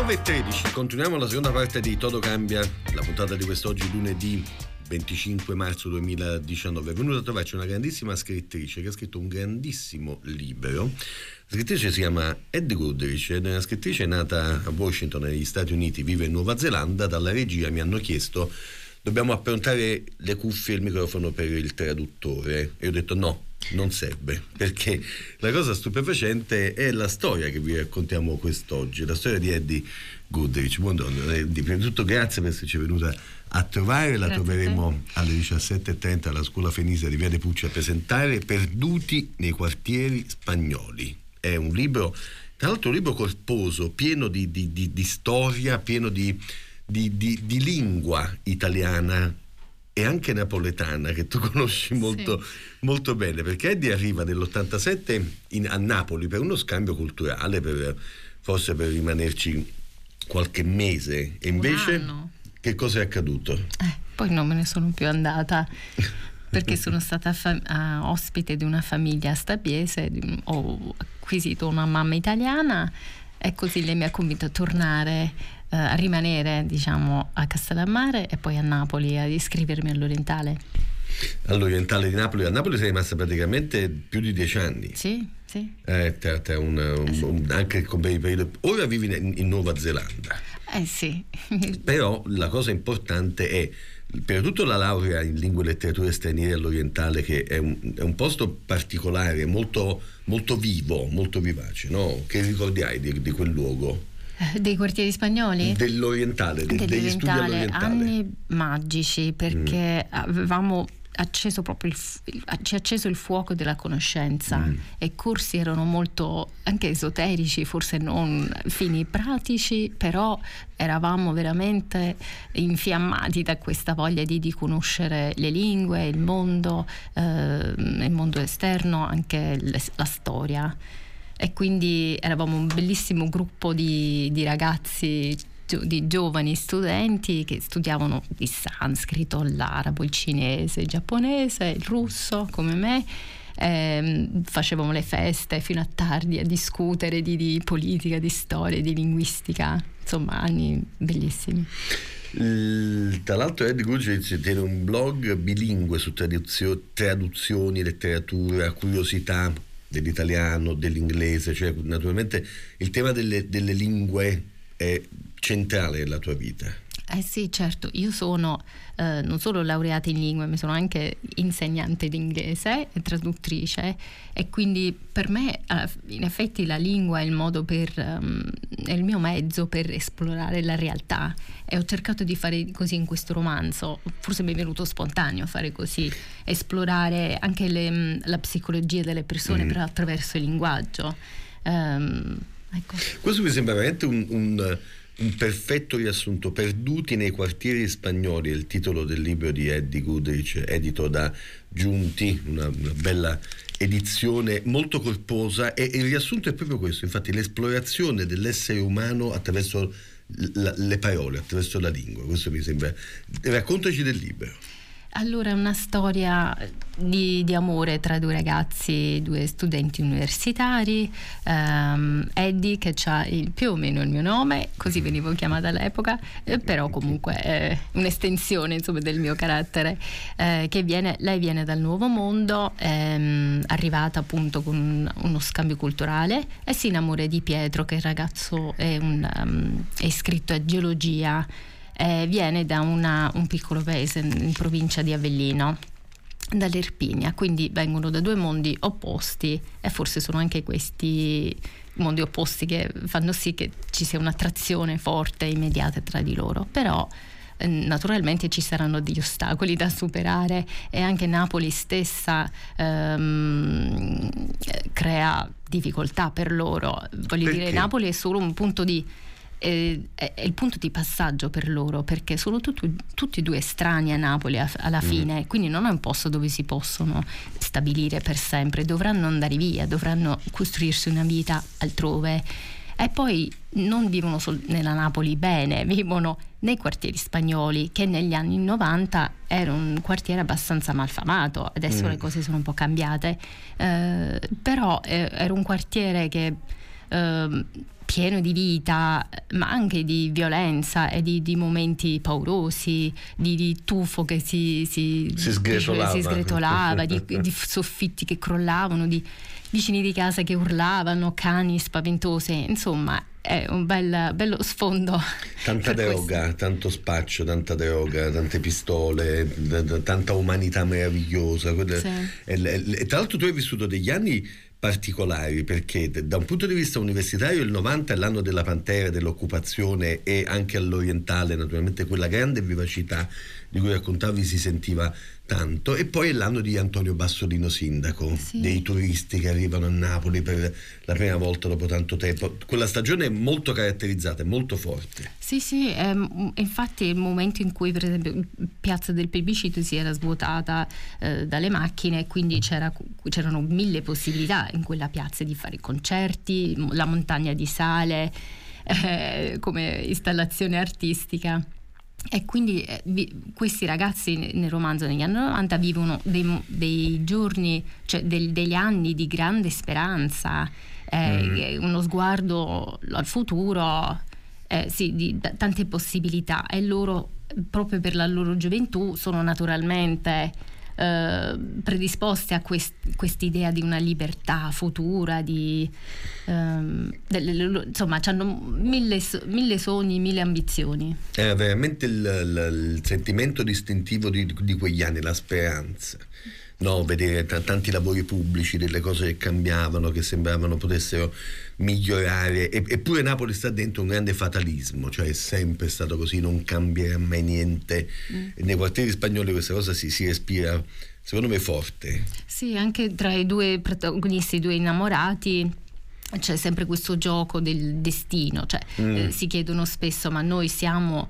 9:13, continuiamo la seconda parte di Todo Cambia, la puntata di quest'oggi lunedì 25 marzo 2019. È venuta a trovarci una grandissima scrittrice che ha scritto un grandissimo libro. La scrittrice si chiama Eddie Goodrich ed è una scrittrice nata a Washington negli Stati Uniti, vive in Nuova Zelanda. Dalla regia mi hanno chiesto: dobbiamo approntare le cuffie e il microfono per il traduttore, e ho detto no, non serve, perché la cosa stupefacente è la storia che vi raccontiamo quest'oggi, la storia di Eddie Goodrich. Buongiorno Eddie, prima di tutto grazie per esserci venuta a trovare. La troveremo alle 17:30 alla Scuola Fenisa di Via De Pucci a presentare Perduti nei quartieri spagnoli. È un libro, tra l'altro un libro corposo, pieno di storia, pieno di lingua italiana e anche napoletana, che tu conosci molto, sì, molto bene, perché Eddie arriva nell'87 a Napoli per uno scambio culturale, forse per rimanerci qualche mese, e invece che cosa è accaduto? Poi non me ne sono più andata perché sono stata ospite di una famiglia stabiese, ho acquisito una mamma italiana e così lei mi ha convinto a tornare, a rimanere diciamo a Castellammare e poi a Napoli ad iscrivermi all'Orientale. All'Orientale di Napoli? A Napoli sei rimasta praticamente più di 10 anni. Sì. Anche con bei periodi. Ora vivi in Nuova Zelanda. Sì. Però la cosa importante è per tutto la laurea in lingue e letterature straniere all'Orientale, che è un posto particolare, molto, molto vivo, molto vivace, no? Che ricordi hai di quel luogo? Dei quartieri spagnoli? Dell'Orientale, degli studi all'Orientale. Anni magici, perché avevamo acceso proprio ci ha acceso il fuoco della conoscenza, e i corsi erano molto anche esoterici, forse non fini pratici, però eravamo veramente infiammati da questa voglia di conoscere le lingue, il mondo esterno, anche la storia. E quindi eravamo un bellissimo gruppo di ragazzi, di giovani studenti che studiavano il sanscrito, l'arabo, il cinese, il giapponese, il russo come me. Facevamo le feste fino a tardi a discutere di politica, di storia, di linguistica, insomma anni bellissimi. Tra l'altro Eddie Goodrich tiene un blog bilingue su traduzioni, letteratura, curiosità dell'italiano, dell'inglese, cioè naturalmente il tema delle lingue è centrale nella tua vita. Sì, certo, io sono non solo laureata in lingue, ma sono anche insegnante di inglese e traduttrice, e quindi per me in effetti la lingua è il modo è il mio mezzo per esplorare la realtà, e ho cercato di fare così in questo romanzo. Forse mi è venuto spontaneo fare così, esplorare anche la psicologia delle persone però attraverso il linguaggio. Ecco. Questo mi sembra veramente un perfetto riassunto. Perduti nei quartieri spagnoli è il titolo del libro di Eddie Goodrich, edito da Giunti, una bella edizione molto corposa, e il riassunto è proprio questo, infatti, l'esplorazione dell'essere umano attraverso le parole, attraverso la lingua. Questo mi sembra. Raccontaci del libro. Allora, è una storia di amore tra due ragazzi, due studenti universitari. Eddie, che ha più o meno il mio nome, così venivo chiamata all'epoca, però comunque è un'estensione insomma del mio carattere, lei viene dal Nuovo Mondo, arrivata appunto con uno scambio culturale, e si innamora di Pietro, che il ragazzo è iscritto a geologia. Viene da un piccolo paese in provincia di Avellino, dall'Irpinia, quindi vengono da due mondi opposti, e forse sono anche questi mondi opposti che fanno sì che ci sia un'attrazione forte e immediata tra di loro. Però naturalmente ci saranno degli ostacoli da superare, e anche Napoli stessa crea difficoltà per loro. Voglio dire, Napoli è solo un punto è il punto di passaggio per loro, perché sono tutti e due estranei a Napoli alla fine, quindi non è un posto dove si possono stabilire per sempre, dovranno andare via, dovranno costruirsi una vita altrove, e poi non vivono nella Napoli bene, vivono nei quartieri spagnoli, che negli anni 90 era un quartiere abbastanza malfamato. Adesso le cose sono un po' cambiate, però era un quartiere che pieno di vita, ma anche di violenza e di momenti paurosi, di tuffo che si sgretolava, di soffitti che crollavano, di vicini di casa che urlavano, cani spaventose, insomma è un bello sfondo. Tanta droga, tanto spaccio, tanta droga, tante pistole, tanta umanità meravigliosa. Sì. E tra l'altro tu hai vissuto degli anni particolari, perché da un punto di vista universitario il 90 è l'anno della Pantera, dell'occupazione, e anche all'orientale naturalmente quella grande vivacità di cui raccontavi si sentiva tanto, e poi è l'anno di Antonio Bassolino sindaco, sì, dei turisti che arrivano a Napoli per la prima volta dopo tanto tempo. Quella stagione è molto caratterizzata, è molto forte. Sì, infatti il momento in cui per esempio Piazza del Plebiscito si era svuotata dalle macchine, quindi c'erano 1000 possibilità in quella piazza di fare concerti, la montagna di sale come installazione artistica. E quindi questi ragazzi nel romanzo negli anni 90 vivono dei giorni, cioè degli anni di grande speranza, uno sguardo al futuro, di tante possibilità, e loro proprio per la loro gioventù sono naturalmente predisposte a quest'idea di una libertà futura, insomma hanno mille sogni, 1000 ambizioni. È veramente il sentimento distintivo di quegli anni, la speranza, no? Vedere tanti lavori pubblici, delle cose che cambiavano, che sembravano potessero migliorare, eppure Napoli sta dentro un grande fatalismo, cioè è sempre stato così, non cambierà mai niente. Nei quartieri spagnoli questa cosa si respira, secondo me, forte. Sì, anche tra i due protagonisti, i due innamorati, c'è sempre questo gioco del destino, cioè si chiedono spesso: ma noi siamo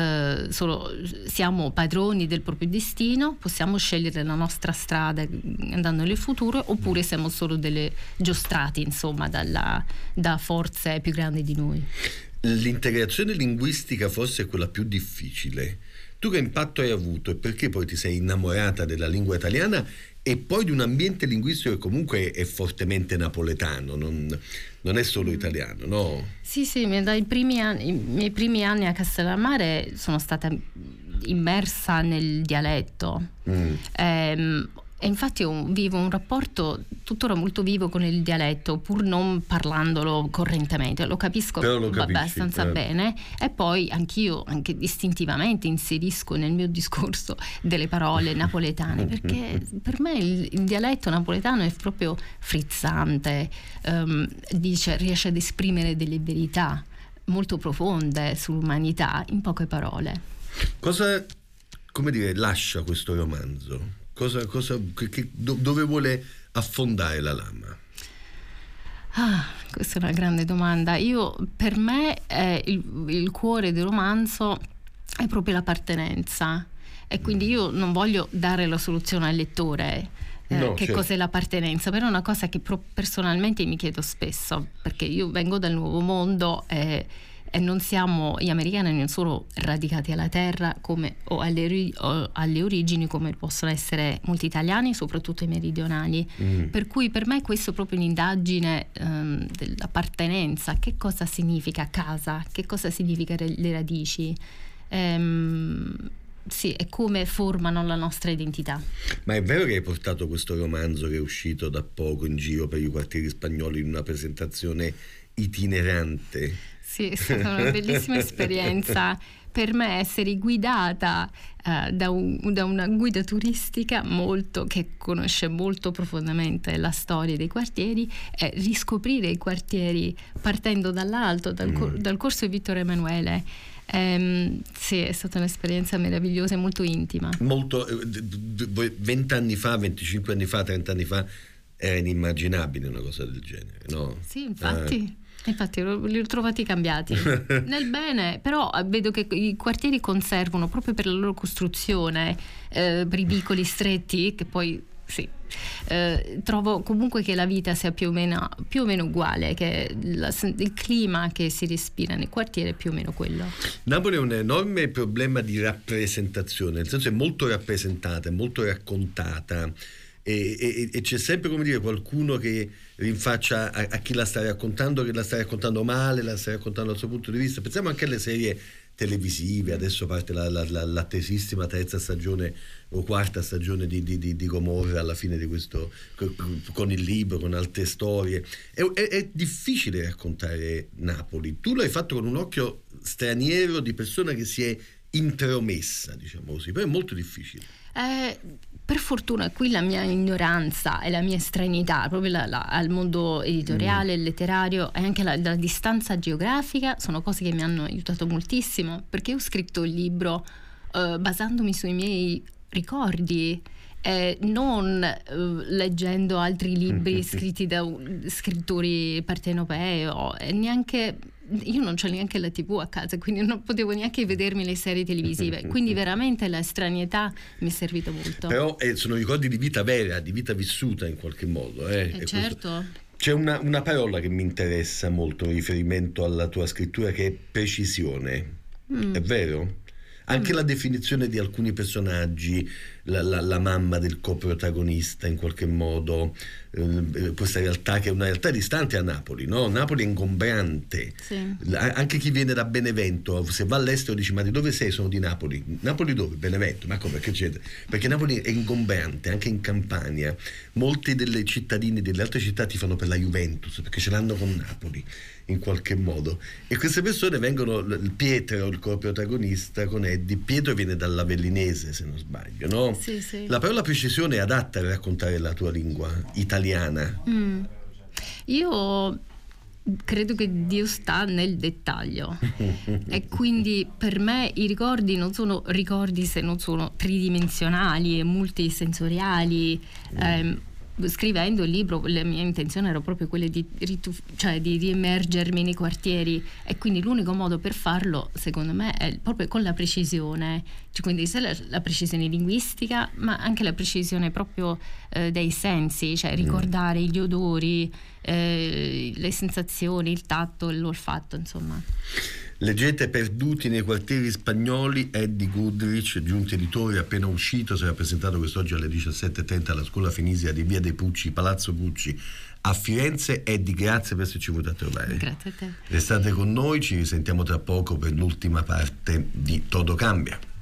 padroni del proprio destino, possiamo scegliere la nostra strada andando nel futuro, oppure siamo solo delle giostrati, insomma, da forze più grandi di noi. L'integrazione linguistica forse è quella più difficile. Tu che impatto hai avuto e perché poi ti sei innamorata della lingua italiana e poi di un ambiente linguistico che comunque è fortemente napoletano, non è solo italiano, no? Sì, i miei primi anni a Castellammare sono stata immersa nel dialetto. E infatti vivo un rapporto tuttora molto vivo con il dialetto, pur non parlandolo correntemente, lo capisco abbastanza bene, e poi anch'io anche istintivamente inserisco nel mio discorso delle parole napoletane, perché per me il dialetto napoletano è proprio frizzante, riesce ad esprimere delle verità molto profonde sull'umanità in poche parole. Cosa, lascia questo romanzo? Dove vuole affondare la lama? Questa è una grande domanda. Per me il cuore del romanzo è proprio l'appartenenza, e quindi io non voglio dare la soluzione al lettore certo. Cos'è l'appartenenza, però è una cosa che personalmente mi chiedo spesso, perché io vengo dal nuovo mondo e non siamo, gli americani non sono radicati alla terra o alle origini come possono essere molti italiani, soprattutto i meridionali. Per cui per me questo è proprio un'indagine dell'appartenenza. Che cosa significa casa? Che cosa significa le radici? Sì, e come formano la nostra identità. Ma è vero che hai portato questo romanzo, che è uscito da poco in giro per i quartieri spagnoli, in una presentazione itinerante? Sì, è stata una bellissima esperienza per me essere guidata da una guida turistica che conosce molto profondamente la storia dei quartieri, e riscoprire i quartieri partendo dall'alto, dal corso Vittorio Emanuele. Sì, è stata un'esperienza meravigliosa e molto intima. 20 anni fa, 25 anni fa, 30 anni fa era inimmaginabile una cosa del genere, no? Sì, infatti li ho trovati cambiati nel bene, però vedo che i quartieri conservano, proprio per la loro costruzione, per i vicoli stretti, che poi sì, trovo comunque che la vita sia più o meno uguale, che il clima che si respira nei quartieri è più o meno quello. Napoli è un enorme problema di rappresentazione, nel senso è molto rappresentata, è molto raccontata, e c'è sempre, come dire, qualcuno che rinfaccia a chi la sta raccontando, che la sta raccontando male, la sta raccontando dal suo punto di vista. Pensiamo anche alle serie televisive, adesso parte l'attesissima terza stagione o quarta stagione di Gomorra, alla fine di questo, con il libro, con altre storie. È difficile raccontare Napoli. Tu l'hai fatto con un occhio straniero, di persona che si è intromessa, diciamo così, però è molto difficile. Per fortuna qui la mia ignoranza e la mia estraneità proprio al mondo editoriale, letterario, e anche la distanza geografica sono cose che mi hanno aiutato moltissimo, perché ho scritto il libro basandomi sui miei ricordi, non leggendo altri libri scritti da scrittori partenopei, e neanche io non c'ho neanche la TV a casa, quindi non potevo neanche vedermi le serie televisive, quindi veramente la estranietà mi è servito molto. Però sono ricordi di vita vera, di vita vissuta in qualche modo. Certo. C'è una parola che mi interessa molto in riferimento alla tua scrittura, che è precisione. È vero? Anche la definizione di alcuni personaggi, la mamma del coprotagonista, in qualche modo, questa realtà che è una realtà distante a Napoli, no? Napoli è ingombrante. Sì. Anche chi viene da Benevento, se va all'estero dice: ma di dove sei? Sono di Napoli. Napoli dove? Benevento. Ma come? Perché Napoli è ingombrante, anche in Campania. Molti dei cittadini delle altre città ti fanno per la Juventus, perché ce l'hanno con Napoli in qualche modo, e queste persone vengono, Pietro, il coprotagonista con Eddie, Pietro viene dall'Avellinese, se non sbaglio, no? Sì, sì. La parola precisione è adatta a raccontare la tua lingua italiana. Io credo che Dio sta nel dettaglio e quindi per me i ricordi non sono ricordi se non sono tridimensionali e multisensoriali. Scrivendo il libro la mia intenzione era proprio quella di riemergermi nei quartieri, e quindi l'unico modo per farlo secondo me è proprio con la precisione, quindi sia la precisione linguistica ma anche la precisione proprio dei sensi, cioè ricordare gli odori, le sensazioni, il tatto, l'olfatto, insomma. Leggete Perduti nei quartieri spagnoli, Eddie Goodrich, Giunti Editore, appena uscito, sarà presentato quest'oggi alle 17:30 alla Scuola Fenisia di Via dei Pucci, Palazzo Pucci a Firenze. Eddie, grazie per esserci venuto a trovare. Grazie a te. Restate con noi, ci risentiamo tra poco per l'ultima parte di Todo Cambia.